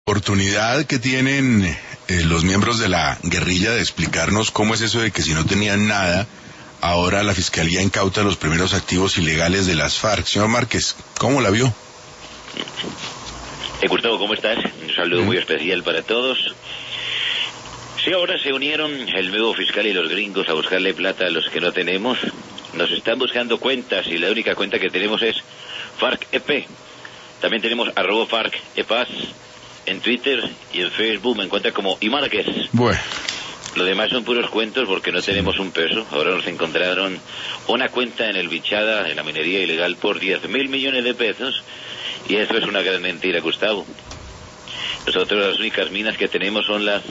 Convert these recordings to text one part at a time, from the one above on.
Oportunidad que tienen los miembros de la guerrilla de explicarnos cómo es eso de que si no tenían nada, ahora la Fiscalía incauta los primeros activos ilegales de las FARC. Señor Márquez, ¿cómo la vio? Gustavo, ¿cómo estás? Un saludo muy especial para todos. Sí, ahora se unieron el nuevo fiscal y los gringos a buscarle plata a los que no tenemos. Nos están buscando cuentas y la única cuenta que tenemos es FARC-EP. También tenemos @FARC-EPAS en Twitter y en Facebook me encuentra como Imárquez. Bueno. Lo demás son puros cuentos porque no tenemos un peso. Ahora nos encontraron una cuenta en el Bichada, en la minería ilegal, por 10.000 millones de pesos. Y eso es una gran mentira, Gustavo. Nosotros las únicas minas que tenemos son las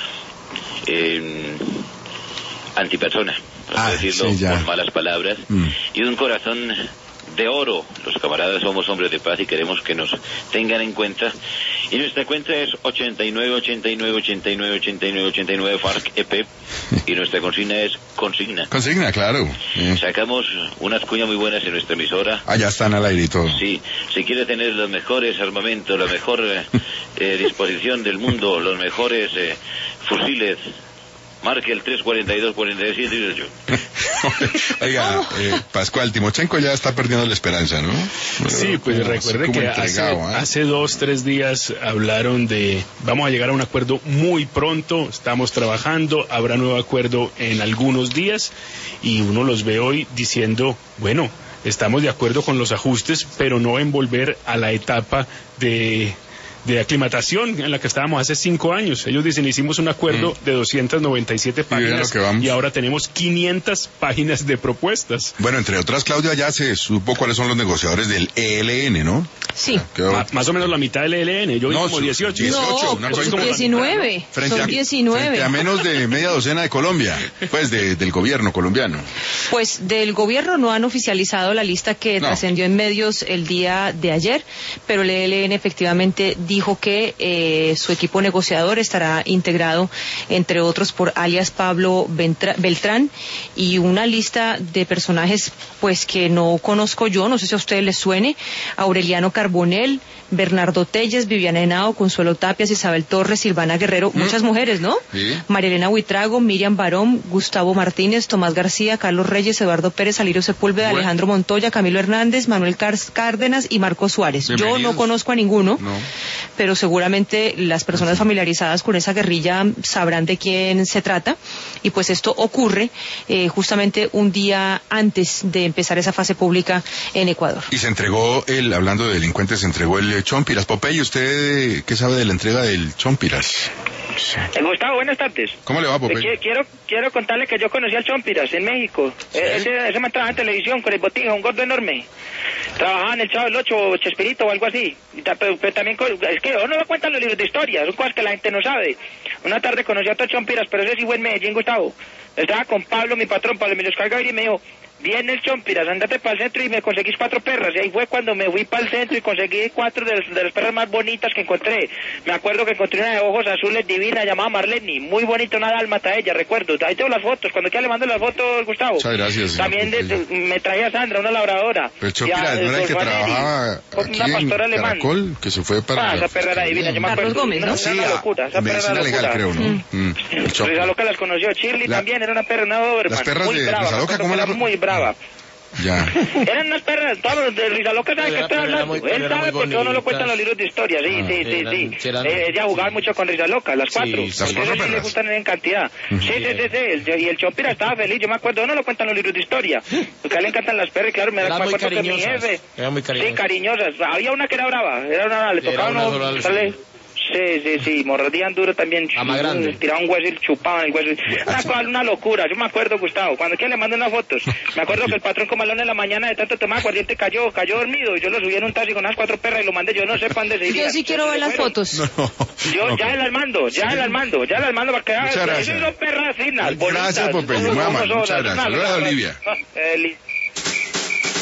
antipersonas, para decirlo con malas palabras, y un corazón de oro. Los camaradas somos hombres de paz y queremos que nos tengan en cuenta. Y nuestra cuenta es 89 FARC-EP y nuestra consigna es consigna. Consigna, claro. Sacamos unas cuñas muy buenas en nuestra emisora. Ya están al aire y todo. Sí, si quiere tener los mejores armamentos, la mejor disposición del mundo, los mejores fusiles, marque el 342-47. Oiga, Pascual, Timochenko ya está perdiendo la esperanza, ¿no? Sí, pues recuerde que hace 2-3 días hablaron de vamos a llegar a un acuerdo muy pronto, estamos trabajando, habrá nuevo acuerdo en algunos días, y uno los ve hoy diciendo, bueno, estamos de acuerdo con los ajustes, pero no en volver a la etapa de aclimatación en la que estábamos hace 5 años. Ellos dicen, hicimos un acuerdo de 297 páginas y ahora tenemos 500 páginas de propuestas. Bueno, entre otras, Claudia, ya se supo cuáles son los negociadores del ELN, ¿no? Sí. Más o menos la mitad del ELN. Yo vi como 18. No, son 19. Son 19. Frente a menos de media docena de Colombia, pues del gobierno colombiano. Pues del gobierno no han oficializado la lista que trascendió en medios el día de ayer, pero el ELN efectivamente dijo que su equipo negociador estará integrado, entre otros, por alias Pablo Beltrán, y una lista de personajes pues que no conozco yo, no sé si a ustedes les suene: Aureliano Carbonell, Bernardo Telles, Viviana Henao, Consuelo Tapias, Isabel Torres, Silvana Guerrero, muchas mujeres, ¿no? Sí. María Elena Buitrago, Miriam Barón, Gustavo Martínez, Tomás García, Carlos Reyes, Eduardo Pérez, Alirio Sepúlveda, Alejandro Montoya, Camilo Hernández, Manuel Cárdenas y Marcos Suárez. Yo no conozco a ninguno, pero seguramente las personas familiarizadas con esa guerrilla sabrán de quién se trata, y pues esto ocurre justamente un día antes de empezar esa fase pública en Ecuador. Y se entregó hablando de delincuentes, se entregó el Chompiras. Popeye, ¿usted qué sabe de la entrega del Chompiras? Gustavo, buenas tardes. ¿Cómo le va, Popeye? Quiero contarle que yo conocí al Chompiras en México. ¿Sí? Ese me trabajaba en televisión con el Botija, un gordo enorme. Trabajaba en el Chavo del Ocho, Chespirito o algo así. Pero también, es que no lo cuentan los libros de historia, son cosas que la gente no sabe. Una tarde conocí a otro Chompiras, pero ese sí fue en Medellín, Gustavo. Estaba con Pablo, mi patrón, Pablo Emilio Oscar Gaviria, y me dijo, viene el Chompiras, andate para el centro y me conseguís 4 perras. Y ahí fue cuando me fui para el centro y conseguí 4 de las perras más bonitas que encontré. Me acuerdo que encontré una de ojos azules divina llamada Marlene, muy bonita, una dálmata ella, recuerdo. Ahí tengo las fotos, cuando quiera le mando las fotos, Gustavo. Muchas gracias. También me traía Sandra, una labradora. Pero Chompiras no era el que trabajaba aquí una pastora en Caracol, que se fue para... esa perra era divina, yo me acuerdo. Carlos Gómez, ¿no? Una locura, esa perra era legal, creo, ¿no? Risa Loca las conoció, Shirley también, era una perra, una Doberman. Las perras muy de brava, Risa Loca, ¿cómo la...? Muy brava. Ya. Eran unas perras, todos de Risa Loca, ¿sabe qué estoy hablando? Él sabe porque uno lo cuenta en los libros de historia, sí. Ella jugaba mucho con Risa Loca, las 4. Sí, las 4 perras. Le gustan en cantidad. Sí. Y el Chompiras estaba feliz, yo me acuerdo, uno lo cuenta en los libros de historia. Porque a él le encantan las perras, claro, me acuerdo que mi jefe. Eran muy cariñosas. Sí, cariñosas. Había una que era brava, le tocaba uno sale. Sí, mordían duro también. Tiraban un hueso y chupaban el hueso. Una locura, yo me acuerdo, Gustavo. Cuando quiera le mando unas fotos. Me acuerdo que el patrón como en la mañana de tanto tomar aguardiente cayó dormido. Y yo lo subí en un taxi con unas 4 perras y lo mandé. Yo no sé para dónde se iría. Yo sí quiero ver las fotos. Yo ya las mando para que muchas gracias. Esas son perras finas. Gracias, Popeye, mamá. Muchas gracias. Olivia.